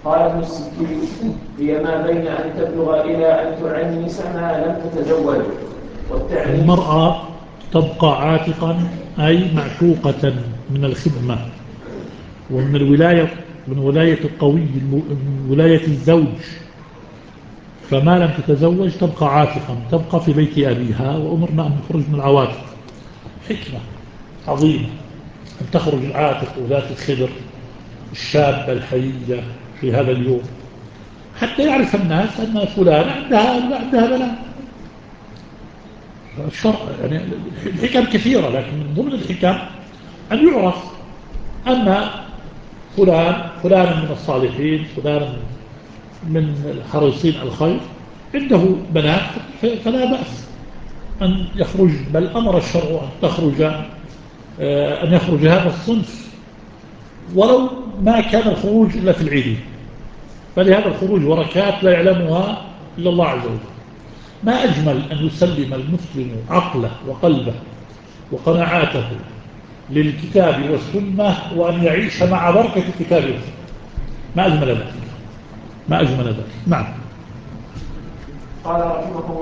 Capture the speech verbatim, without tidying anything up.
قال ابن السكين هي ما بين أن تبلغ إلى أن تعنس ما لم تتزوج. المرأة تبقى عاتقا أي معتوقة من الخدمة ومن الولاية، من ولاية القوي، من ولاية الزوج. فما لم تتزوج تبقى عاتقا، تبقى في بيت أبيها. وأمرنا أن نخرج من العواتق. حكمة عظيمة أن تخرج العاتق وذات الخبر الشابة الحيية في هذا اليوم، حتى يعرف الناس أن فلان عندها عندها بنات. الشرع يعني الحكم كثيرة، لكن من ضمن الحكم أن يعرف أن فلان فلان من الصالحين، فلان من الحريصين الخير عنده بنات، فلا بأس أن يخرج. بل أمر الشرع أن تخرج أن يخرج هذا الصنف ولو ما كان الخروج إلا في العيد، فلهذا الخروج بركات لا يعلمها إلا الله عز وجل. ما أجمل أن يسلم المسلم عقله وقلبه وقناعاته للكتاب والسنة وأن يعيش مع بركة الكتاب والسنة. ما أجمل ذلك، ما أجمل ذلك. نعم. قال رحمه